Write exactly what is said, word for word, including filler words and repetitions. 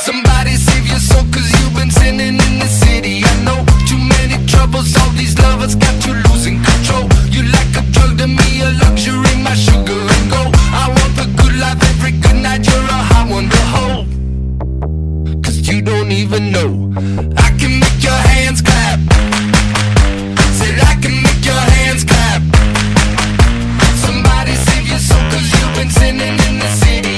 Somebody save your soul, cause you've been sinning in the city. I know too many troubles, all these lovers got you losing control. You like a drug to me, a luxury, my sugar and gold. I want the good life every good night, you're a hot one to hold. Cause you don't even know I can make your hands clap. Said I can make your hands clap. Somebody save your soul, cause you've been sinning in the city.